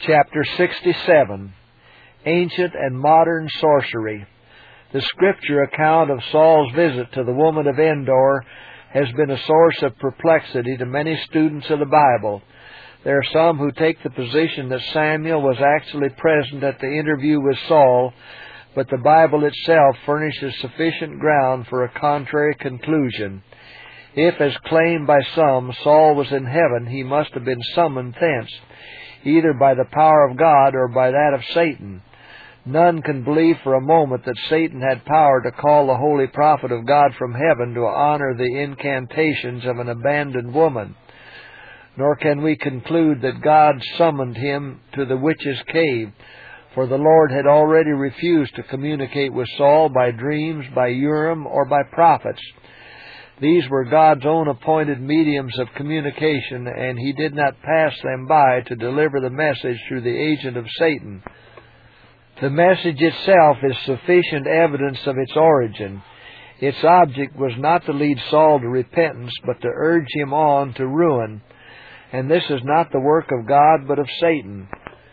Chapter 67, Ancient and Modern Sorcery. The Scripture account of Saul's visit to the woman of Endor has been a source of perplexity to many students of the Bible. There are some who take the position that Samuel was actually present at the interview with Saul, but the Bible itself furnishes sufficient ground for a contrary conclusion. If, as claimed by some, Saul was in heaven, he must have been summoned thence, either by the power of God or by that of Satan. None can believe for a moment that Satan had power to call the holy prophet of God from heaven to honor the incantations of an abandoned woman. Nor can we conclude that God summoned him to the witch's cave, for the Lord had already refused to communicate with Saul by dreams, by Urim, or by prophets. These were God's own appointed mediums of communication, and he did not pass them by to deliver the message through the agent of Satan. The message itself is sufficient evidence of its origin. Its object was not to lead Saul to repentance, but to urge him on to ruin. And this is not the work of God, but of Satan.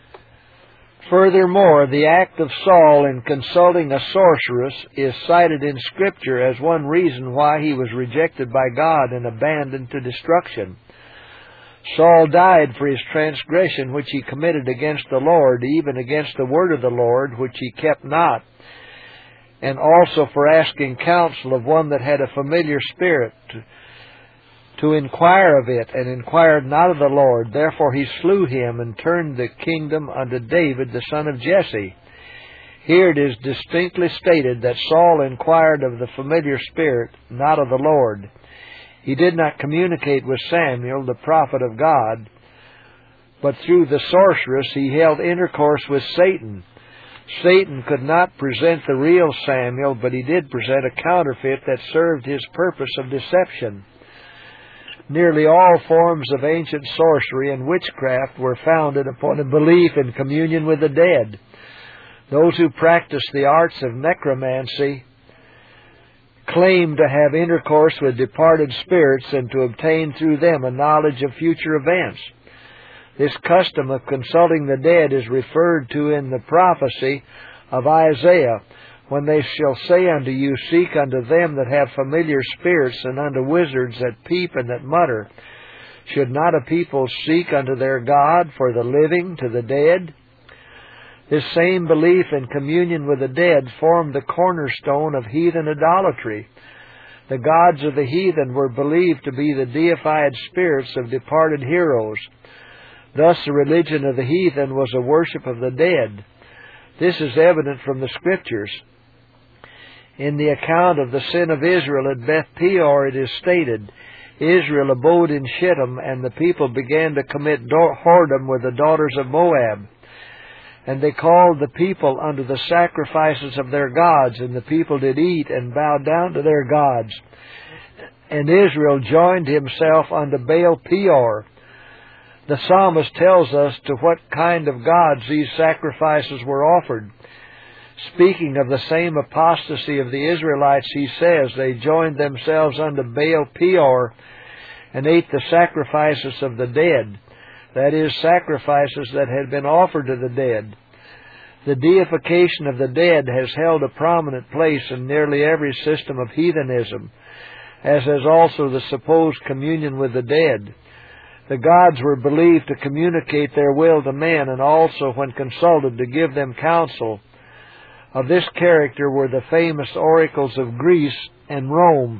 Furthermore, the act of Saul in consulting a sorceress is cited in Scripture as one reason why he was rejected by God and abandoned to destruction. Saul died for his transgression which he committed against the Lord, even against the word of the Lord, which he kept not, and also for asking counsel of one that had a familiar spirit to inquire of it, and inquired not of the Lord. Therefore he slew him, and turned the kingdom unto David the son of Jesse. Here it is distinctly stated that Saul inquired of the familiar spirit, not of the Lord. He did not communicate with Samuel, the prophet of God, but through the sorceress he held intercourse with Satan. Satan could not present the real Samuel, but he did present a counterfeit that served his purpose of deception. Nearly all forms of ancient sorcery and witchcraft were founded upon a belief in communion with the dead. Those who practiced the arts of necromancy claimed to have intercourse with departed spirits and to obtain through them a knowledge of future events. This custom of consulting the dead is referred to in the prophecy of Isaiah, when they shall say unto you, seek unto them that have familiar spirits, and unto wizards that peep and that mutter. Should not a people seek unto their God for the living to the dead? This same belief in communion with the dead formed the cornerstone of heathen idolatry. The gods of the heathen were believed to be the deified spirits of departed heroes. Thus the religion of the heathen was a worship of the dead. This is evident from the Scriptures. In the account of the sin of Israel at Beth Peor it is stated, Israel abode in Shittim, and the people began to commit whoredom with the daughters of Moab. And they called the people unto the sacrifices of their gods, and the people did eat and bow down to their gods. And Israel joined himself unto Baal Peor. The psalmist tells us to what kind of gods these sacrifices were offered. Speaking of the same apostasy of the Israelites, he says, they joined themselves unto Baal Peor and ate the sacrifices of the dead. That is, sacrifices that had been offered to the dead. The deification of the dead has held a prominent place in nearly every system of heathenism, as has also the supposed communion with the dead. The gods were believed to communicate their will to men, and also, when consulted, to give them counsel. Of this character were the famous oracles of Greece and Rome.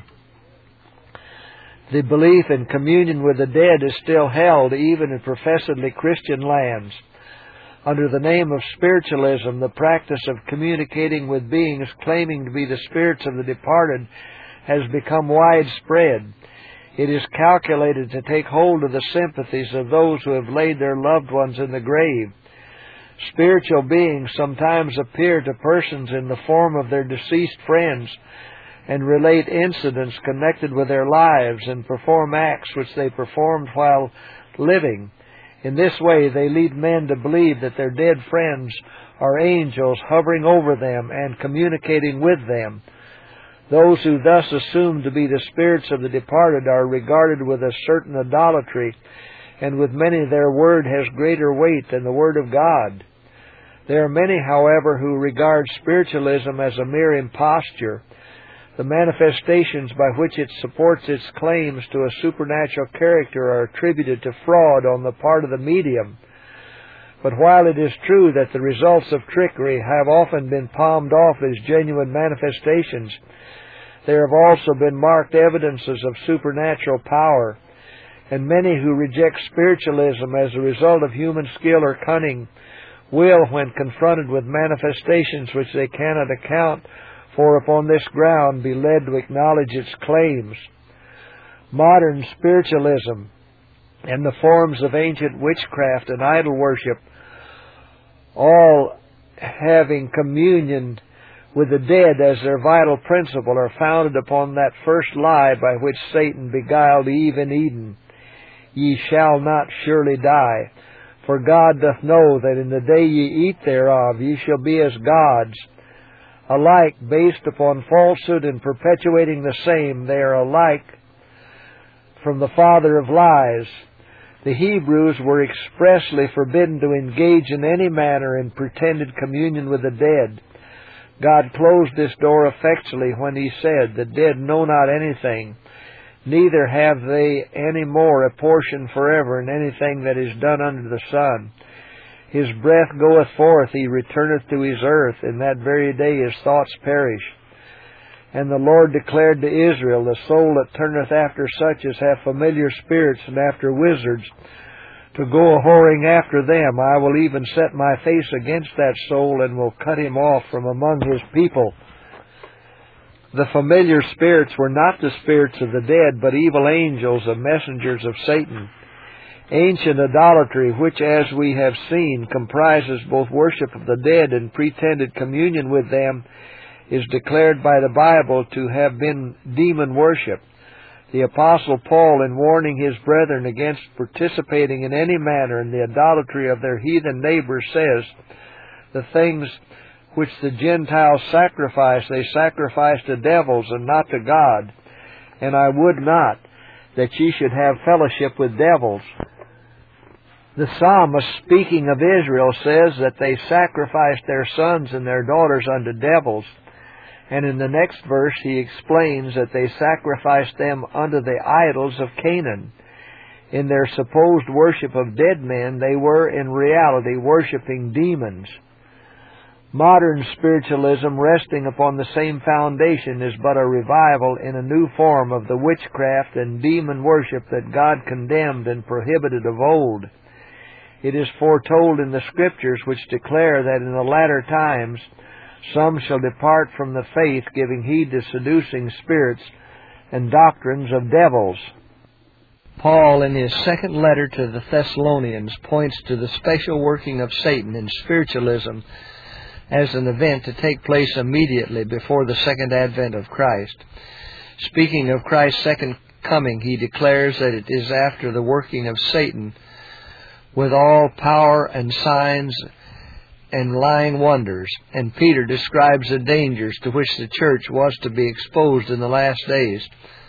The belief in communion with the dead is still held even in professedly Christian lands. Under the name of spiritualism, the practice of communicating with beings claiming to be the spirits of the departed has become widespread. It is calculated to take hold of the sympathies of those who have laid their loved ones in the grave. Spiritual beings sometimes appear to persons in the form of their deceased friends and relate incidents connected with their lives and perform acts which they performed while living. In this way, they lead men to believe that their dead friends are angels hovering over them and communicating with them. Those who thus assume to be the spirits of the departed are regarded with a certain idolatry and with many their word has greater weight than the word of God. There are many, however, who regard spiritualism as a mere imposture. The manifestations by which it supports its claims to a supernatural character are attributed to fraud on the part of the medium. But while it is true that the results of trickery have often been palmed off as genuine manifestations, there have also been marked evidences of supernatural power, and many who reject spiritualism as a result of human skill or cunning will, when confronted with manifestations which they cannot account for upon this ground, be led to acknowledge its claims. Modern spiritualism and the forms of ancient witchcraft and idol worship, all having communion with the dead as their vital principle, are founded upon that first lie by which Satan beguiled Eve in Eden: "Ye shall not surely die. For God doth know that in the day ye eat thereof ye shall be as gods." Alike based upon falsehood and perpetuating the same, they are alike from the father of lies. The Hebrews were expressly forbidden to engage in any manner in pretended communion with the dead. God closed this door effectually when He said, "The dead know not anything, neither have they any more a portion forever in anything that is done under the sun. His breath goeth forth, He returneth to His earth. In that very day His thoughts perish." And the Lord declared to Israel, "The soul that turneth after such as have familiar spirits and after wizards, to go a-whoring after them, I will even set my face against that soul, and will cut him off from among His people." The familiar spirits were not the spirits of the dead, but evil angels and messengers of Satan. Ancient idolatry, which, as we have seen, comprises both worship of the dead and pretended communion with them, is declared by the Bible to have been demon worship. The Apostle Paul, in warning his brethren against participating in any manner in the idolatry of their heathen neighbors, says, "The things which the Gentiles sacrifice, they sacrifice to devils and not to God. And I would not that ye should have fellowship with devils." The psalmist, speaking of Israel, says that they sacrificed their sons and their daughters unto devils. And in the next verse he explains that they sacrificed them unto the idols of Canaan. In their supposed worship of dead men, they were in reality worshiping demons. Modern spiritualism, resting upon the same foundation, is but a revival in a new form of the witchcraft and demon worship that God condemned and prohibited of old. It is foretold in the Scriptures, which declare that in the latter times some shall depart from the faith, giving heed to seducing spirits and doctrines of devils. Paul, in his second letter to the Thessalonians, points to the special working of Satan in spiritualism as an event to take place immediately before the second advent of Christ. Speaking of Christ's second coming, he declares that it is after the working of Satan with all power and signs and lying wonders. And Peter describes the dangers to which the church was to be exposed in the last days.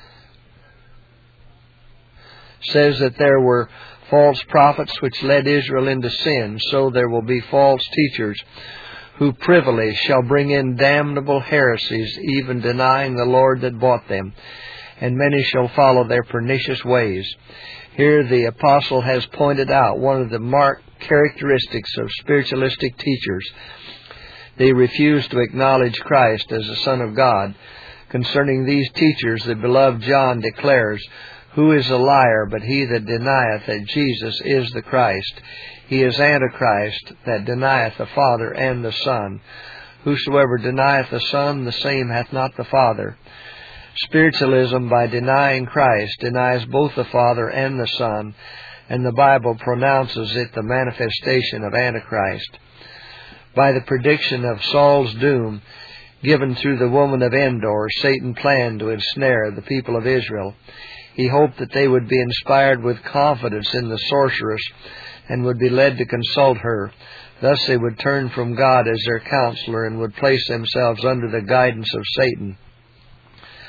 Says that there were false prophets which led Israel into sin, so there will be false teachers who privily shall bring in damnable heresies, even denying the Lord that bought them, and many shall follow their pernicious ways. Here the apostle has pointed out one of the marked characteristics of spiritualistic teachers. They refuse to acknowledge Christ as the Son of God. Concerning these teachers, the beloved John declares, "Who is a liar but he that denieth that Jesus is the Christ? He is Antichrist, that denieth the Father and the Son. Whosoever denieth the Son, the same hath not the Father." Spiritualism, by denying Christ, denies both the Father and the Son, and the Bible pronounces it the manifestation of Antichrist. By the prediction of Saul's doom, given through the woman of Endor, Satan planned to ensnare the people of Israel. He hoped that they would be inspired with confidence in the sorceress and would be led to consult her. Thus they would turn from God as their counselor and would place themselves under the guidance of Satan.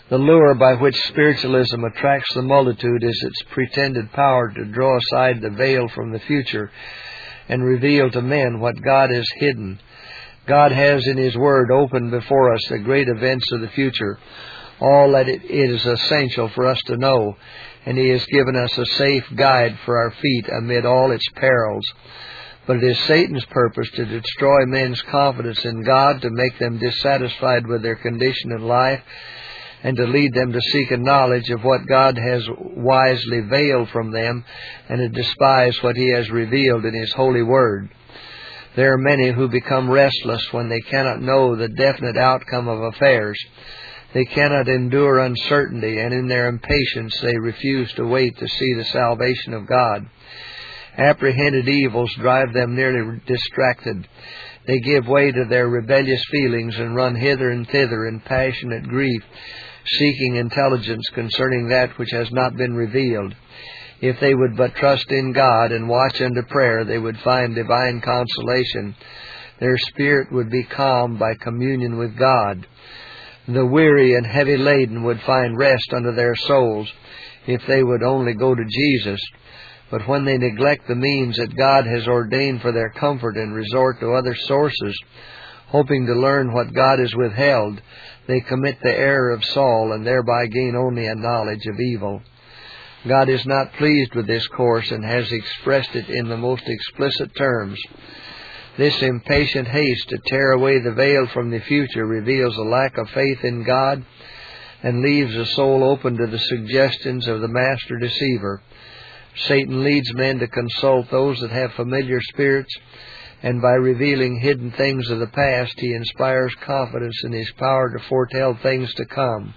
The lure by which spiritualism attracts the multitude is its pretended power to draw aside the veil from the future and reveal to men what God has hidden. God has in His Word opened before us the great events of the future, all that it is essential for us to know, and He has given us a safe guide for our feet amid all its perils. But it is Satan's purpose to destroy men's confidence in God, to make them dissatisfied with their condition in life, and to lead them to seek a knowledge of what God has wisely veiled from them, and to despise what He has revealed in His holy Word. There are many who become restless when they cannot know the definite outcome of affairs. They cannot endure uncertainty, and in their impatience they refuse to wait to see the salvation of God. Apprehended evils drive them nearly distracted. They give way to their rebellious feelings and run hither and thither in passionate grief, seeking intelligence concerning that which has not been revealed. If they would but trust in God and watch unto prayer, they would find divine consolation. Their spirit would be calmed by communion with God. The weary and heavy laden would find rest unto their souls if they would only go to Jesus. But when they neglect the means that God has ordained for their comfort and resort to other sources, hoping to learn what God has withheld, they commit the error of Saul and thereby gain only a knowledge of evil. God is not pleased with this course and has expressed it in the most explicit terms. This impatient haste to tear away the veil from the future reveals a lack of faith in God and leaves the soul open to the suggestions of the master deceiver. Satan leads men to consult those that have familiar spirits, and by revealing hidden things of the past, he inspires confidence in his power to foretell things to come.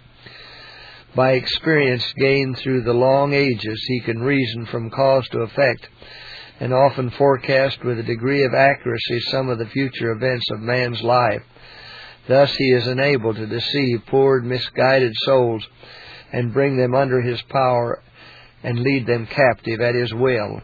By experience gained through the long ages, he can reason from cause to effect, and often forecast with a degree of accuracy some of the future events of man's life. Thus he is enabled to deceive poor, misguided souls and bring them under his power and lead them captive at his will.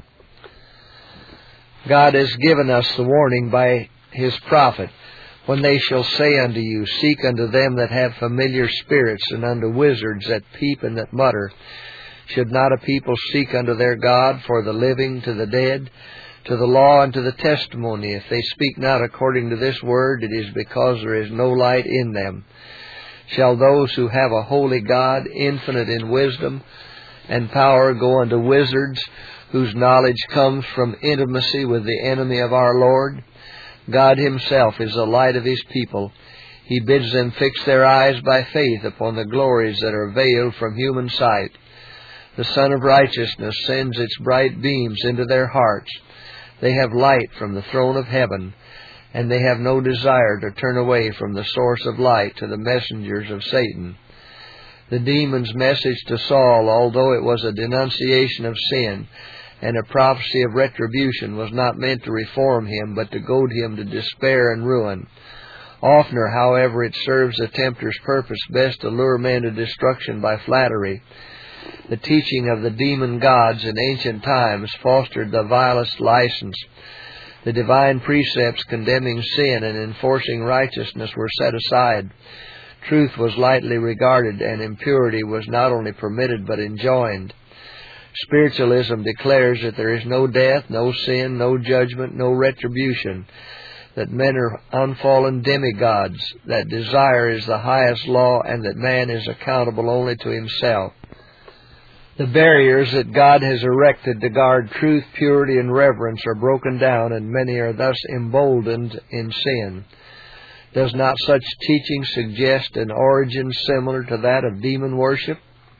God has given us the warning by his prophet, when they shall say unto you, seek unto them that have familiar spirits, and unto wizards that peep and that mutter. Should not a people seek unto their God, for the living to the dead, to the law and to the testimony? If they speak not according to this word, it is because there is no light in them. Shall those who have a holy God, infinite in wisdom and power, go unto wizards, whose knowledge comes from intimacy with the enemy of our Lord? God himself is the light of his people. He bids them fix their eyes by faith upon the glories that are veiled from human sight. The Sun of Righteousness sends its bright beams into their hearts. They have light from the throne of heaven, and they have no desire to turn away from the source of light to the messengers of Satan. The demon's message to Saul, although it was a denunciation of sin and a prophecy of retribution, was not meant to reform him, but to goad him to despair and ruin. Oftener, however, it serves the tempter's purpose best to lure men to destruction by flattery. The teaching of the demon gods in ancient times fostered the vilest license. The divine precepts condemning sin and enforcing righteousness were set aside. Truth was lightly regarded, and impurity was not only permitted but enjoined. Spiritualism declares that there is no death, no sin, no judgment, no retribution, that men are unfallen demigods, that desire is the highest law, and that man is accountable only to himself. The barriers that God has erected to guard truth, purity, and reverence are broken down, and many are thus emboldened in sin. Does not such teaching suggest an origin similar to that of demon worship?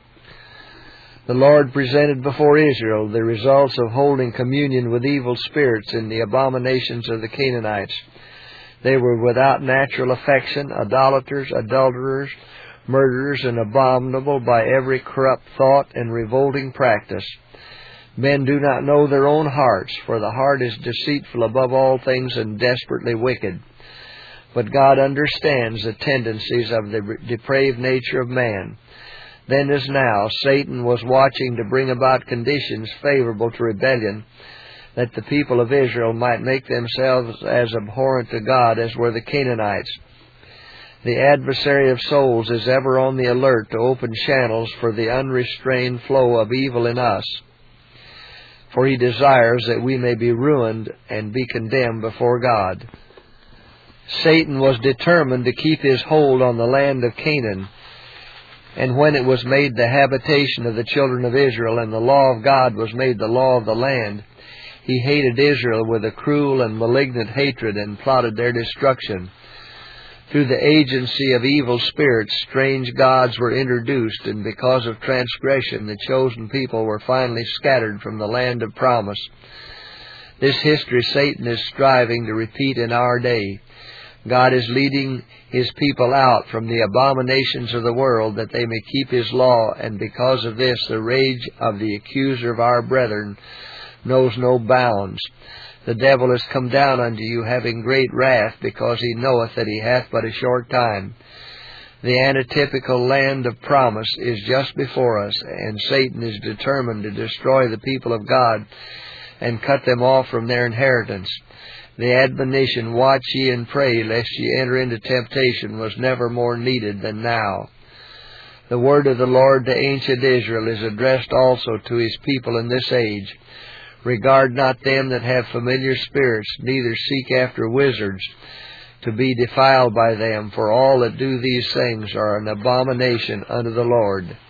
The Lord presented before Israel the results of holding communion with evil spirits in the abominations of the Canaanites. They were without natural affection, idolaters, adulterers, murderers, and abominable by every corrupt thought and revolting practice. Men do not know their own hearts, for the heart is deceitful above all things and desperately wicked. But God understands the tendencies of the depraved nature of man. Then as now, Satan was watching to bring about conditions favorable to rebellion, that the people of Israel might make themselves as abhorrent to God as were the Canaanites. The adversary of souls is ever on the alert to open channels for the unrestrained flow of evil in us, for he desires that we may be ruined and be condemned before God. Satan was determined to keep his hold on the land of Canaan, and when it was made the habitation of the children of Israel, and the law of God was made the law of the land, he hated Israel with a cruel and malignant hatred and plotted their destruction. Through the agency of evil spirits, strange gods were introduced, and because of transgression, the chosen people were finally scattered from the land of promise. This history Satan is striving to repeat in our day. God is leading His people out from the abominations of the world that they may keep His law, and because of this the rage of the accuser of our brethren knows no bounds. The devil is come down unto you, having great wrath, because he knoweth that he hath but a short time. The antitypical land of promise is just before us, and Satan is determined to destroy the people of God and cut them off from their inheritance. The admonition, watch ye and pray, lest ye enter into temptation, was never more needed than now. The word of the Lord to ancient Israel is addressed also to His people in this age. Regard not them that have familiar spirits, neither seek after wizards, to be defiled by them, for all that do these things are an abomination unto the Lord.